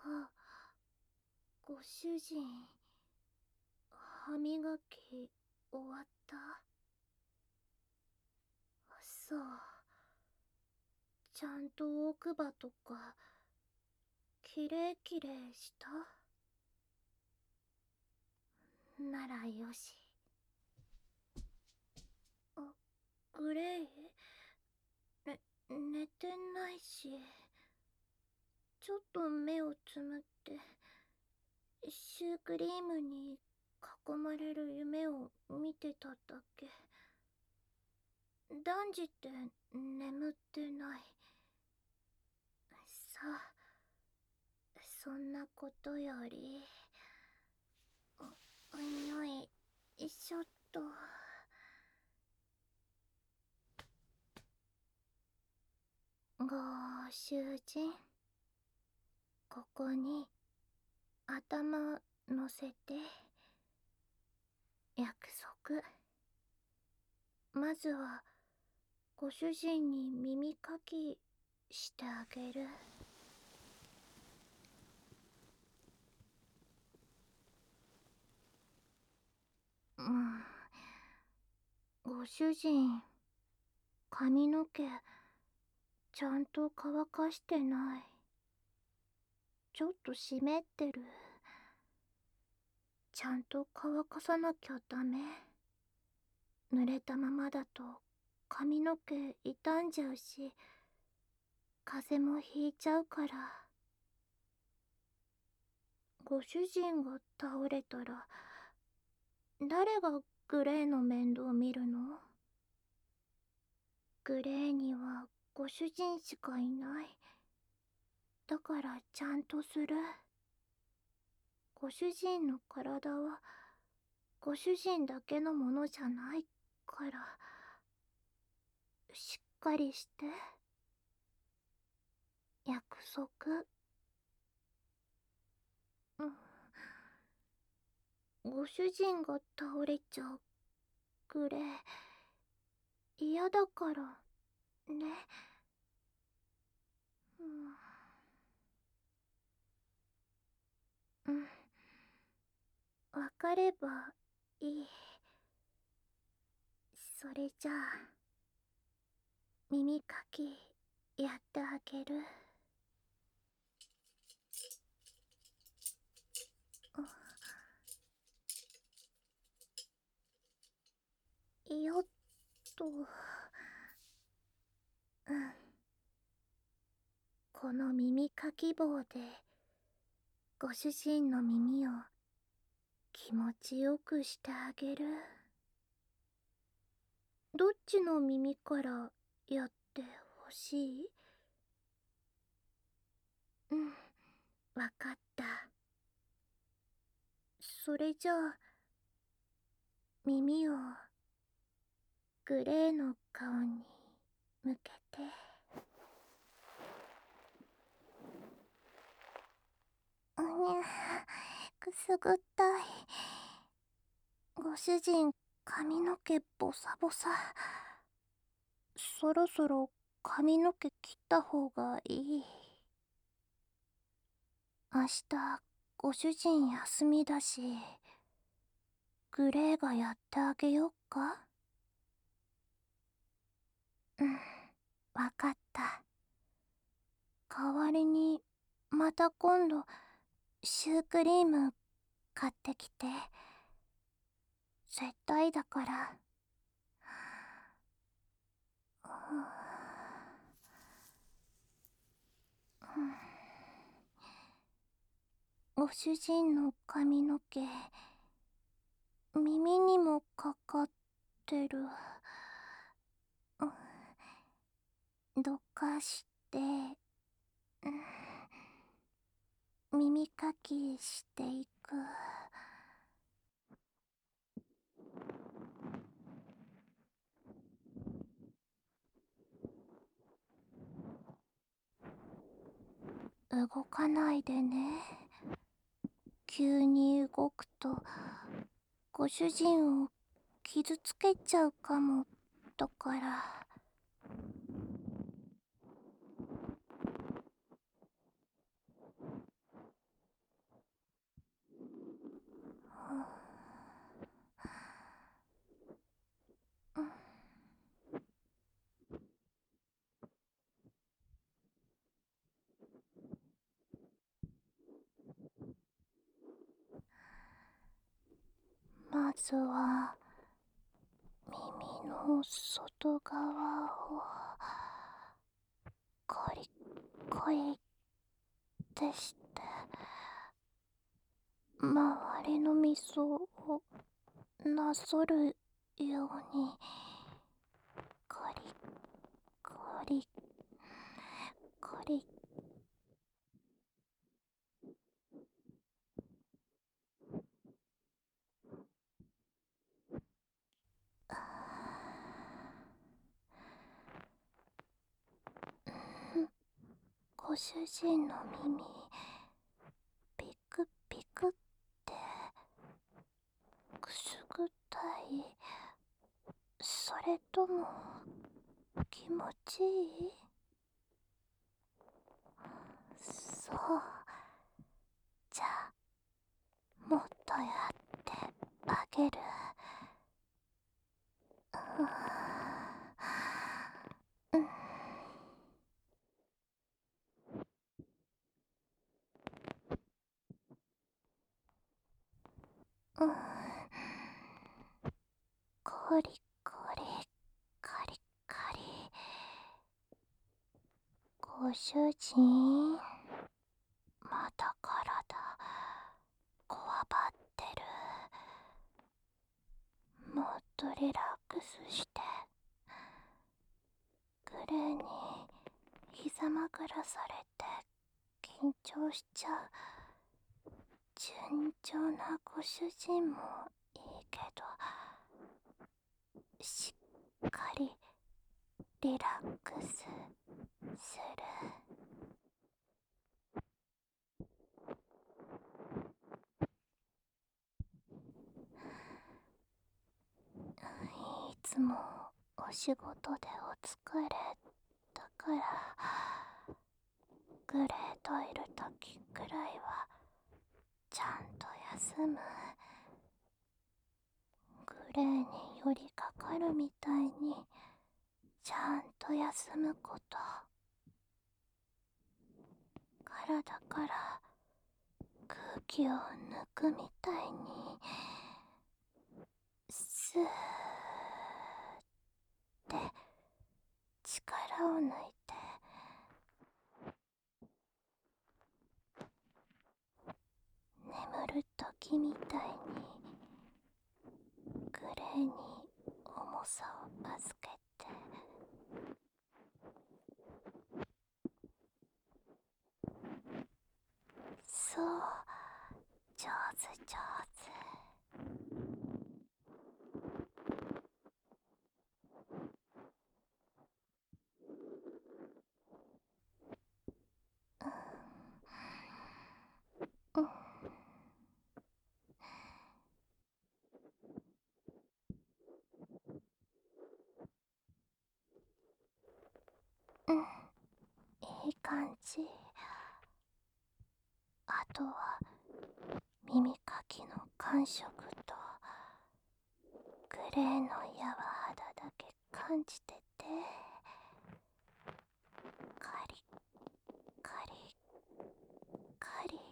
あ、ご主人、歯磨き終わった？そう。ちゃんと奥歯とか、きれいきれいした？ならよし。あ、グレイ？ね、寝てないし。ちょっと目をつむって、シュークリームに囲まれる夢を見てただけ。断じて眠ってない。さあ、そんなことより、よいしょっと。ご主人、ここに頭乗せて。約束。まずはご主人に耳かきしてあげる。うん。ご主人、髪の毛ちゃんと乾かしてない。ちょっと湿ってる。ちゃんと乾かさなきゃダメ。濡れたままだと髪の毛傷んじゃうし、風邪もひいちゃうから。ご主人が倒れたら誰がグレーの面倒見るの？グレーにはご主人しかいない。だからちゃんとする。ご主人の体はご主人だけのものじゃないから、しっかりして。約束。うん。ご主人が倒れちゃう。グレー、嫌だからね。うん。わかればいい。それじゃあ耳かきやってあげる。よっと。うん。この耳かき棒でご主人の耳を気持ちよくしてあげる。どっちの耳からやってほしい？うん、わかった。それじゃあ耳をグレーの顔に向けて。うにゃ、くすぐったい。ご主人、髪の毛ボサボサ。そろそろ髪の毛切った方がいい。明日ご主人休みだし、グレーがやってあげよっか？うん、わかった。代わりにまた今度シュークリーム買ってきて。絶対だから。ご主人の髪の毛耳にもかかってる。どかして、耳かきしていく。動かないでね。急に動くとご主人を傷つけちゃうかもだから。 まずは耳の外側をコリコリってして周りの味噌をなぞるようにコリコリコリ。ご主人の耳ピクピクってくすぐったい？それとも気持ちいい？そう。じゃあもっとやってあげる。うん。うん。コリコリカリカリ。ご主人まだ体こわばってる。もっとリラックスして。グレーに膝枕されて緊張しちゃう。順調なご主人もいいけど、しっかりリラックスする。いつもお仕事でお疲れだから、グレーといる時くらいはちゃんと休む。グレーに寄りかかるみたいにちゃんと休むこと。体から空気を抜くみたいにスーって力を抜いて、眠る時みたいにグレーに重さを預けて。そう、上手上手。うん。うん、いい感じ。あとは耳かきの感触とグレーの柔肌だけ感じてて、カリカリカリ。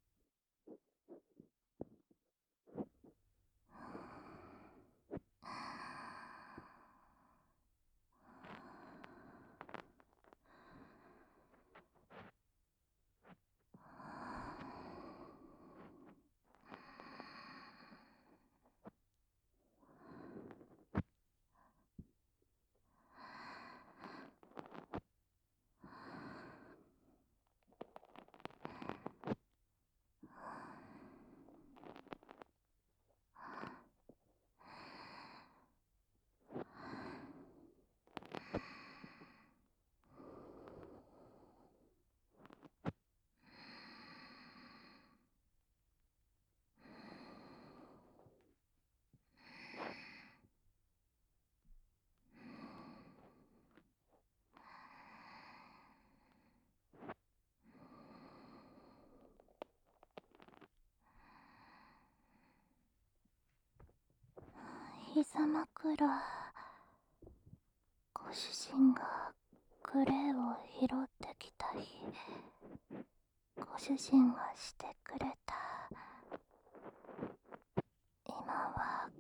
膝枕、ご主人がグレーを拾ってきた日、ご主人がしてくれた。今は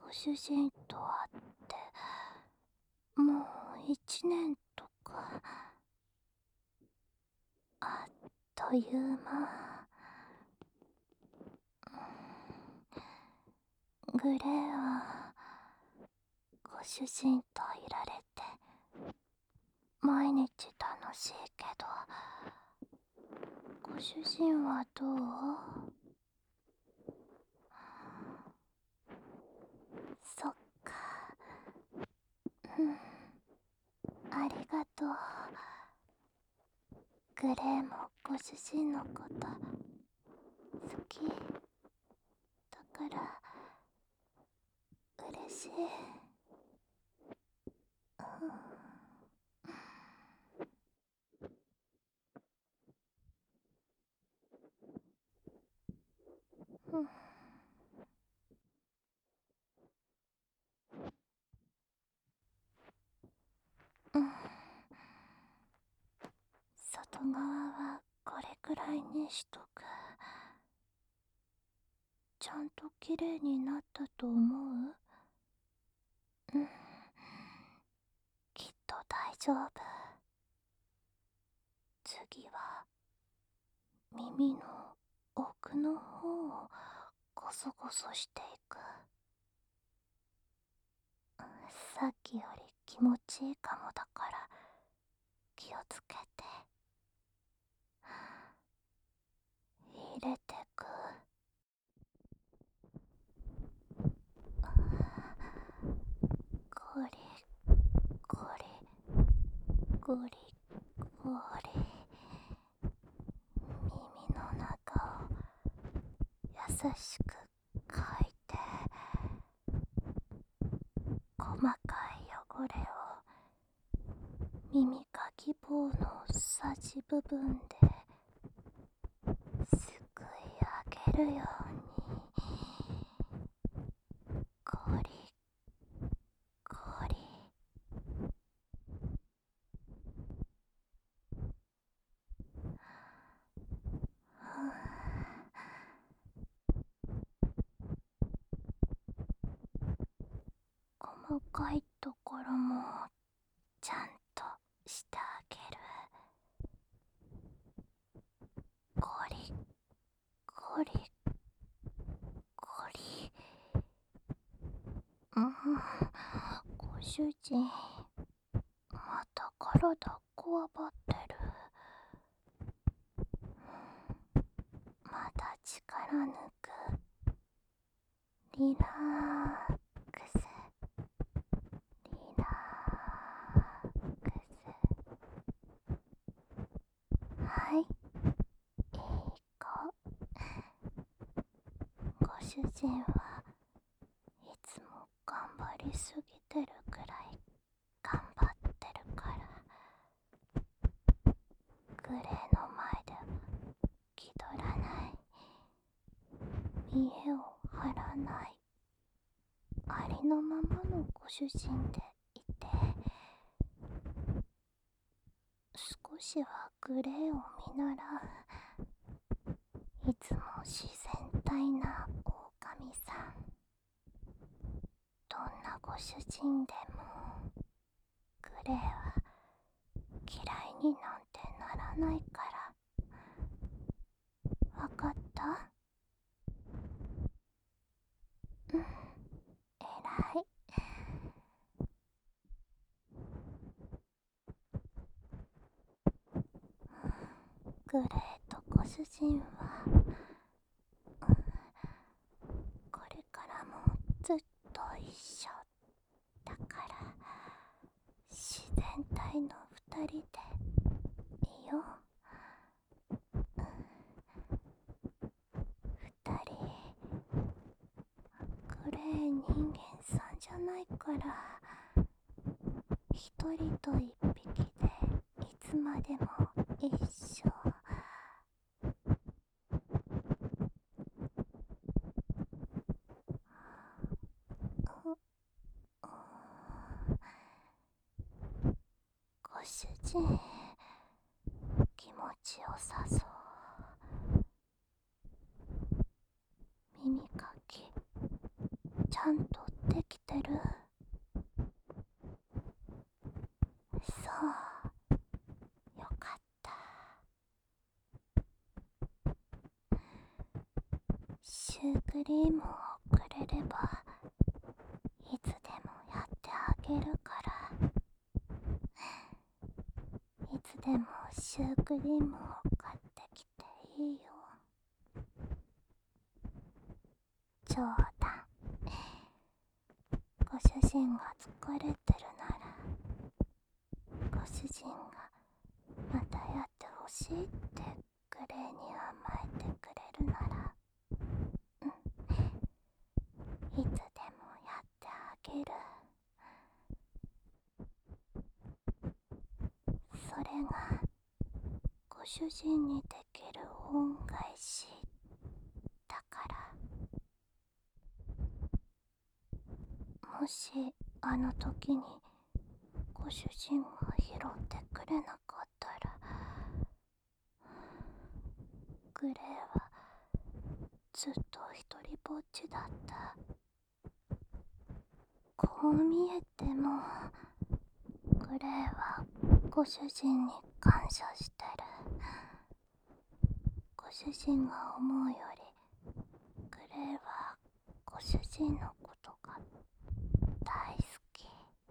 ご主人と会ってもう1年とか。あっという間。グレーはご主人といられて毎日楽しいけど、ご主人はどう？そっか。ありがとう。グレーもご主人のこと好きだから嬉しい。うん。うん。外側はこれくらいにしとく。ちゃんときれいになったと思う？うん。きっと大丈夫。次は耳の奥の方をゴソゴソしていく。さっきより気持ちいいかもだから気をつけて。入れてく。ゴリゴリゴリゴリ。耳の中を優しくかいて、細かい汚れを耳かき棒のさじ部分ですくい上げるように。ゴリゴリ。細かいところもちゃんとしてあげる。ゴリゴリゴリ。ご主人また体こわばってる。また力抜く。リラックスリラックス。はい、いい子。ご主人はいつも頑張りすぎてるくらい頑張ってるから、グレーの前では気取らない、見栄を張らない、ありのままのご主人でいて、少しはグレーを見習う。いつも自然体な狼さん。どんなご主人でもグレーは嫌いになんてならないから。わかった？うん、えらい。グレーとご主人はこれからもずっと一緒だから、自然体の二人でいよ。二人グレー人間さんじゃないから、一人と一匹でいつまでも一緒。ご主人気持ちよさそう。耳かきちゃんと丁てきてる。そう、よかった。シュークリームをくれればいつでもやってあげるから。いつでもシュークリームを買ってきていいよ。冗談。ご主人が疲れてるなら、ご主人がまたやってほしいってグレーに甘えてくれるなら、いつでもやってあげる。それがご主人にできる恩返しだから。もしあの時にご主人が拾ってくれなかったら、グレーはずっと一人ぼっちだった。こう見えてもグレーはご主人に感謝してる。ご主人が思うよりグレーはご主人のことが大好き。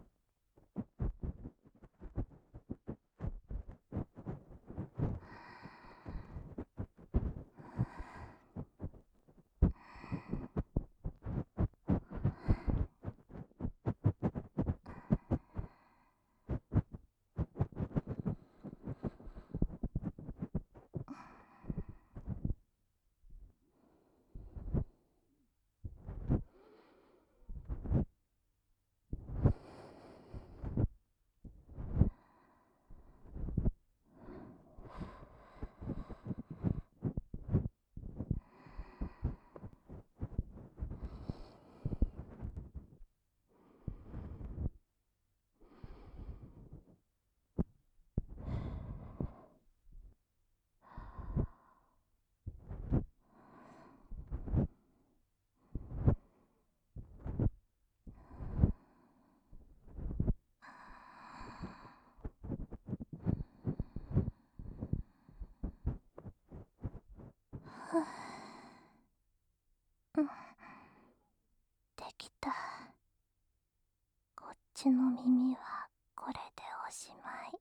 できた。こっちの耳はこれでおしまい。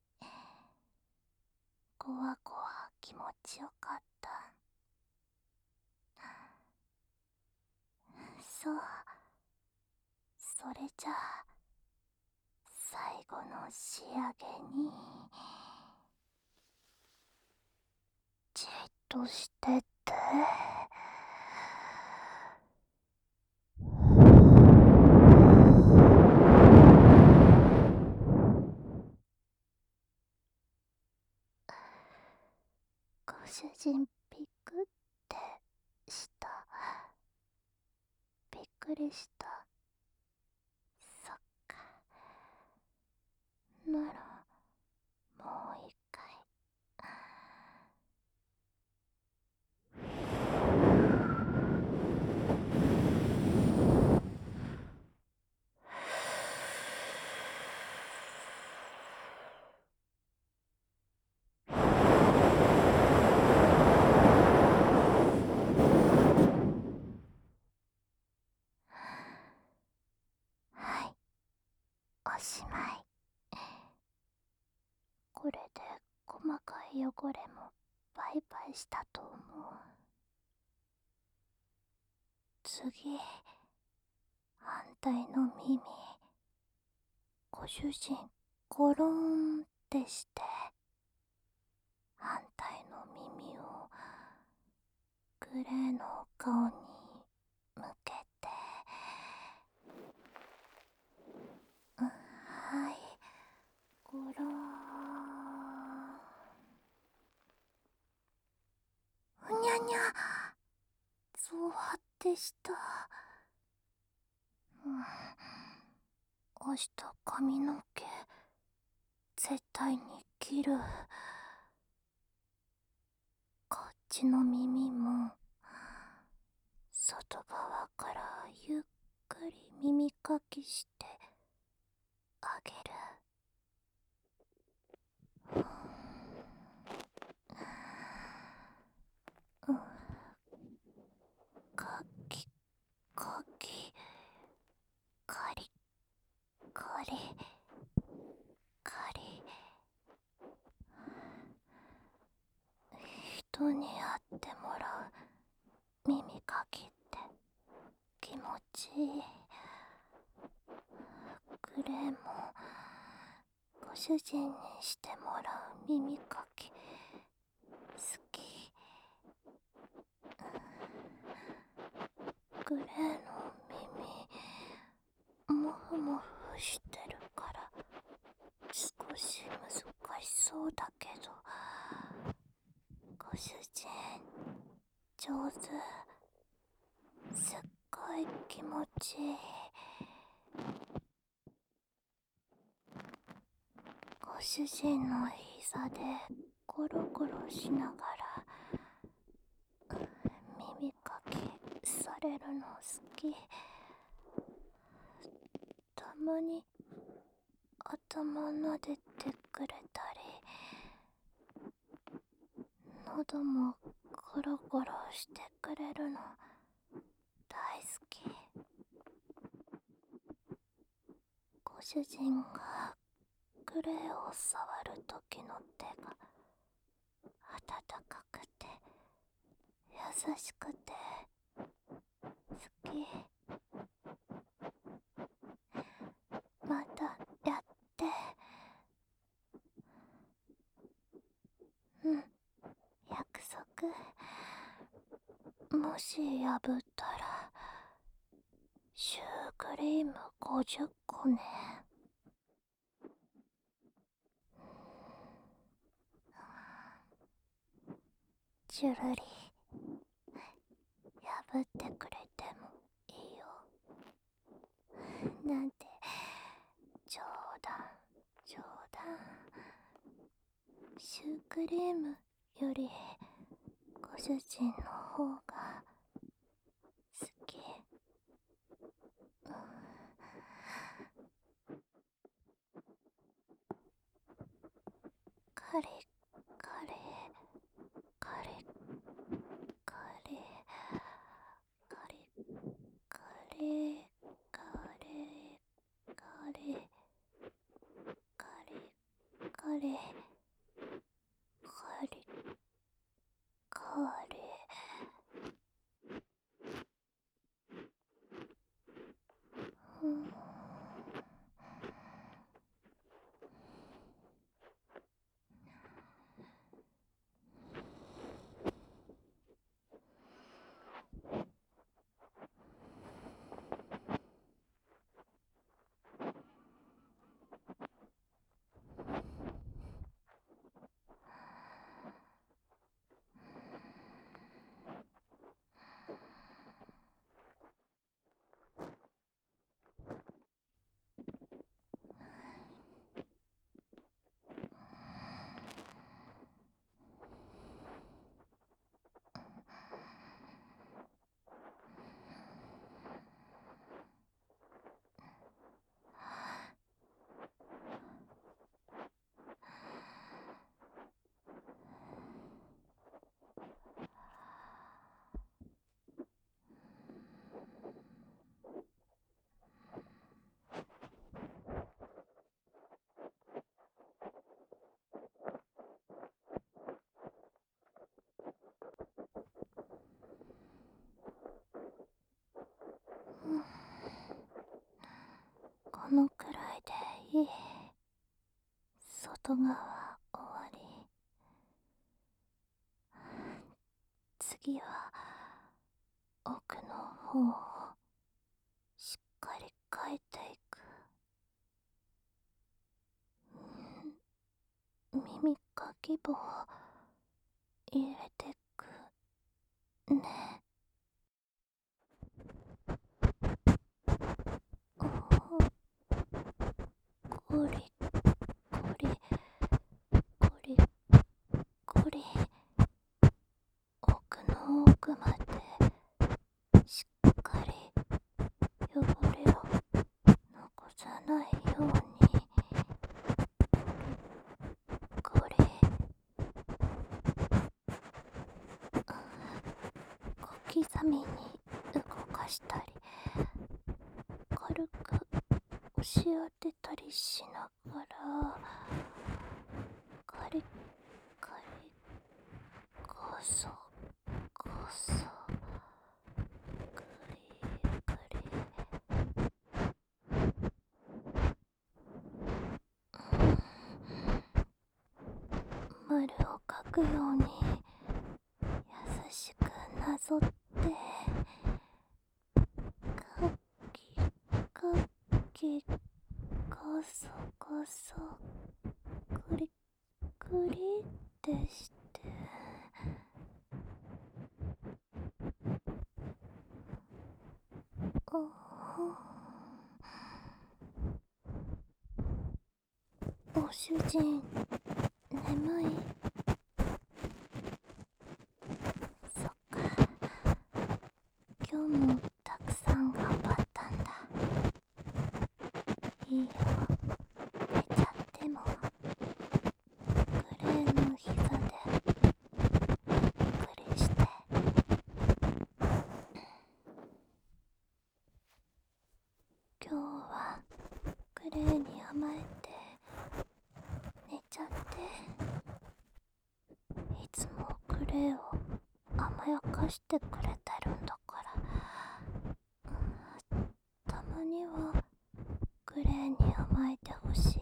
ごわごわ気持ちよかった。そう、それじゃあ最後の仕上げにじっとしてて。ご主人びっくってした。びっくりした。そっか。ならもう一回。はい、おしまい。これで細かい汚れもバイバイしたと思う。次、反対の耳。ご主人ゴロンってして反対の耳をグレーの顔に向けて。はい、ゴローン。うにゃにゃ、ゾワってした。明日髪の毛絶対に切る。こっちの耳も外側からゆっくり耳かきしてあげる。かきかき、かりかりかり。人にやってもらう耳かきって気持ちいい。グレーもご主人にしてもらう耳かき好き。グレーの耳もふもふしてるから少し難しそうだけど、ご主人上手。すっごい気持ちいい。ご主人の膝でゴロゴロしながら耳かきされるの好き。たまに頭撫でてくれたり、喉もゴロゴロしてくれるの大好き。ご主人がグレーを触る時の手が温かくて優しくて好き。またやって。うん、約束。もし破ったらシュークリーム50個ね。ジュルリ破ってくれてもいいよ。なんて冗談冗談。シュークリームよりご主人の方が好き。カリカリカリカリカリカリカリカリカリカリカリカリ。うん。このくらいでいい。外側終わり。次は奥の方をしっかり描いていく。耳かき棒入れてくね。ゴリゴリゴリゴリ、奥の奥までしっかり汚ないようにこれ小刻みに動かしたり軽く押し当てたりしながらカリカリコソコソカリカリ丸を描くように優しくなぞってカキカキコソコソクリクリってしてご主人眠い？そっか、今日もたくさん頑張ったんだ。いいよ、寝ちゃっても。グレーの膝でゆっくりして。今日はグレーに甘えて寝ちゃって。いつもグレーを甘やかしてくれてるんだから、たまにはグレーに甘えてほしい。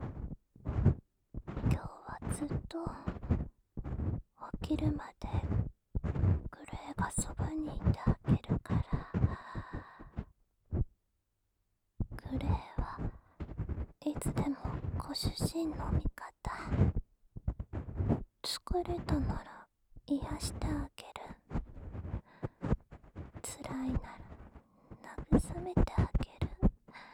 今日はずっと起きるまでグレーがそばにいてあげるから。グレーはいつでもご主人の味方。疲れたなら癒してあげる。辛いなら慰めてあげる。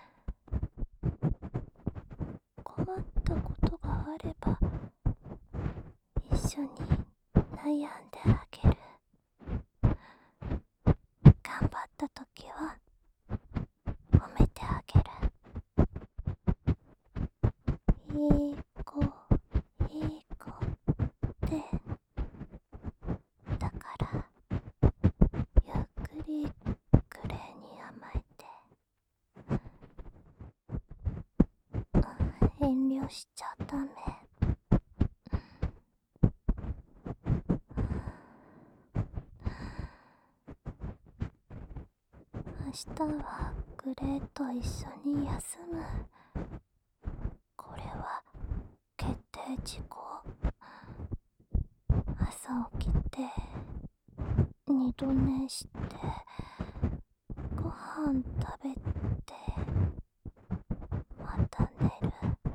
困ったことがあれば一緒に悩んであげる。頑張った時は褒めてあげる。いい子いい子ってだから、ゆっくりグレーに甘えて。遠慮しちゃダメ。明日はグレーと一緒に休む。これは決定事項。朝起きて二度寝してご飯食べてまた寝る。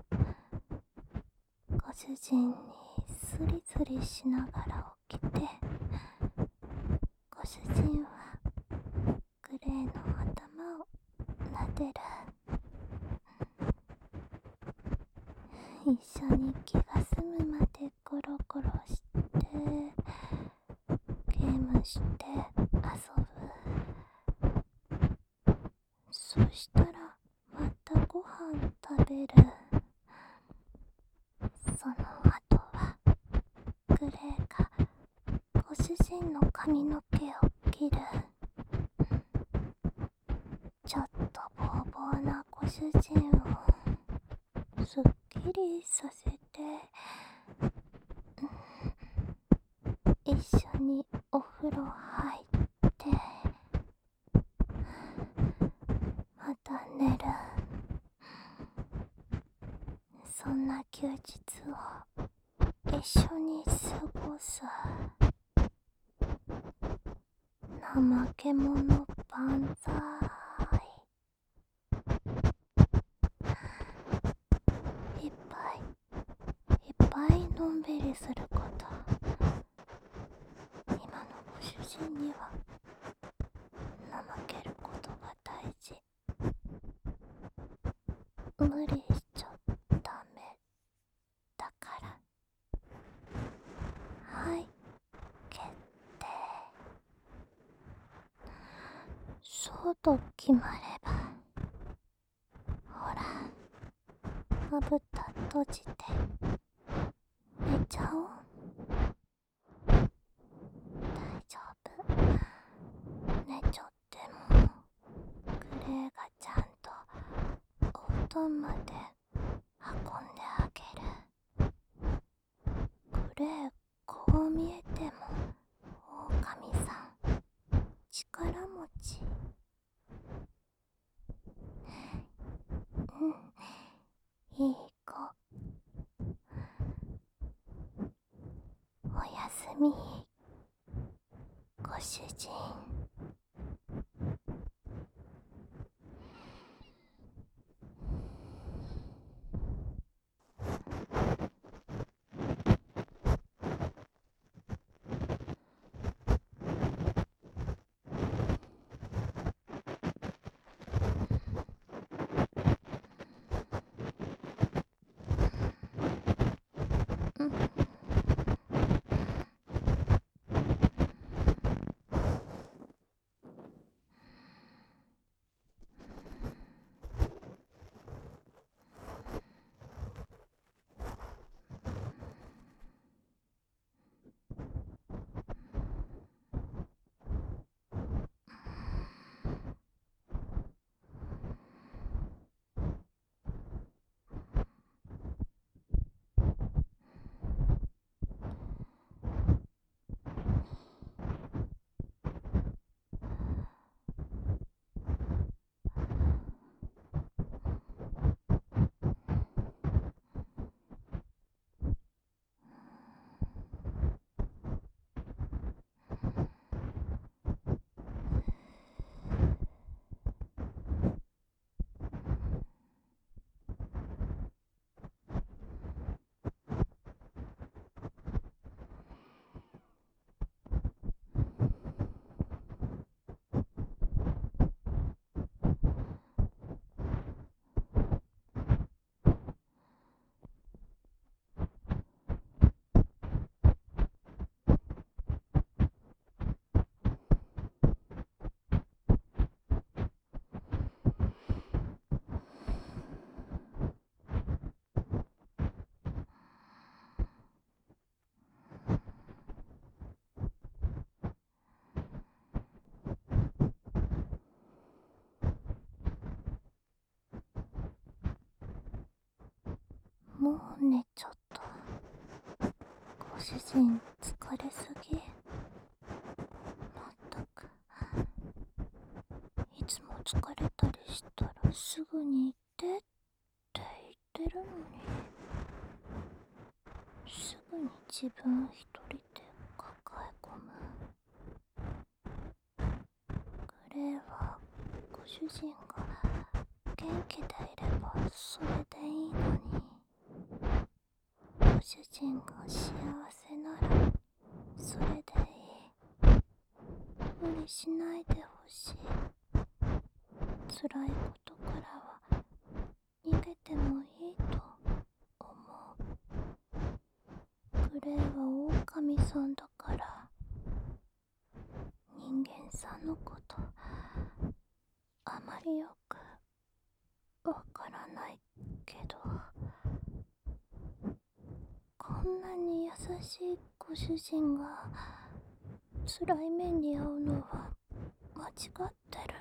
ご主人にスリスリしながら起きて、ご主人はグレーの頭を撫でる。一緒に気が済むまでゴロゴロしてゲームして遊ぶ。そしたらまたご飯食べる。その後はグレーがご主人の髪の毛を切る。ちょっとボーボーなご主人をすっきりさせて、一緒にお風呂入ってまた寝る。そんな休日を一緒に過ごす。怠け者万歳。いっぱいのんびりすること。今のご主人には怠けることが大事。無理しちゃダメだから。はい、決定。そうと決まれば、ほらまぶた閉じて寝ちゃおう。大丈夫。寝ちゃってもグレーがちゃんとお布団まで運んであげる。グレー、こう見えても狼さん力持ち。いい子。おやすみ、ご主人。もう寝ちゃった。ご主人疲れすぎ。まったく、いつも疲れたりしたらすぐに行ってって言ってるのに、すぐに自分一人で抱え込む。グレーはご主人が元気でいればそれでいいのに、ご主人が幸せならそれでいい。無理しないでほしい。辛いことからは逃げてもいいと思う。グレーは狼さんだから人間さんのことあまりよくわからないけど、こんなに優しいご主人が辛い目に遭うのは間違ってる。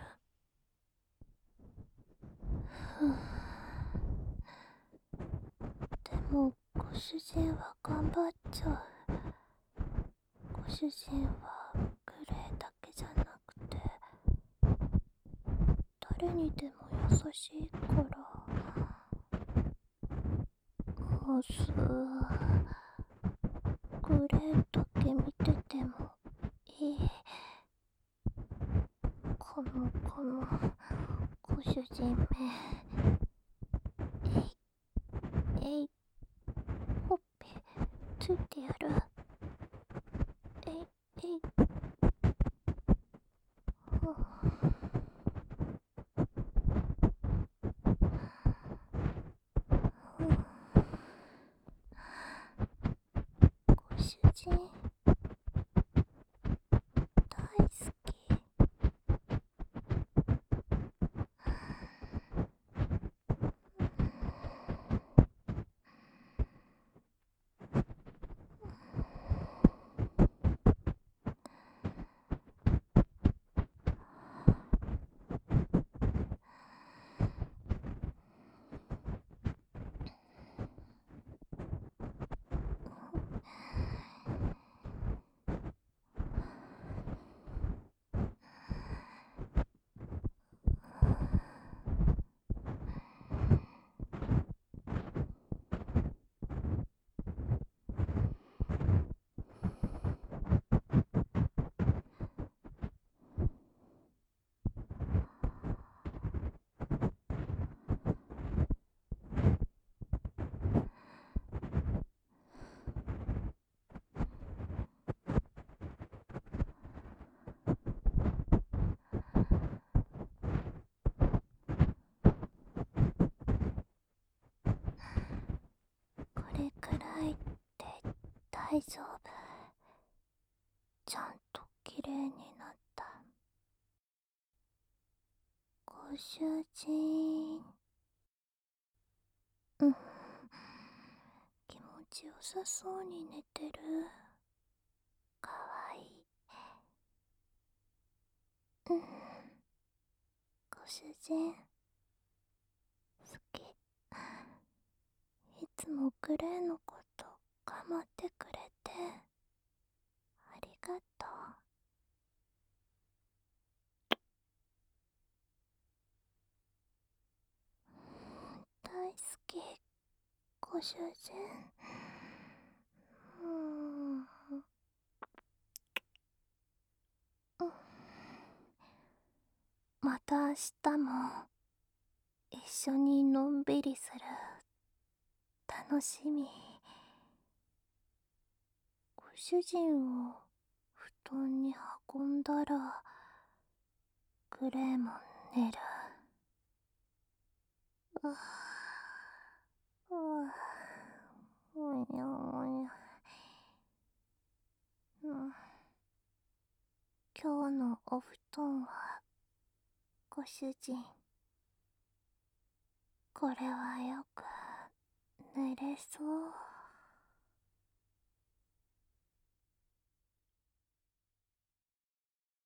でもご主人は頑張っちゃう。ご主人はグレーだけじゃなくて誰にでも優しいから。もしグレーだけ見ててもいい。このご主人め、えいほっぺついてやる。えいご主人大好き。 大丈夫。ちゃんときれいになった。ご主人。うん。気持ちよさそうに寝てる。かわいい。うん。ご主人。好き。いつもグレーのこと構ってくれてありがとう。大好き、ご主人。うん。また明日も一緒にのんびりする。楽しみ。ご主人を布団に運んだらグレーも寝る。うわうわおにゃおにゃ。うん。今日のお布団はご主人、これはよく寝れそう。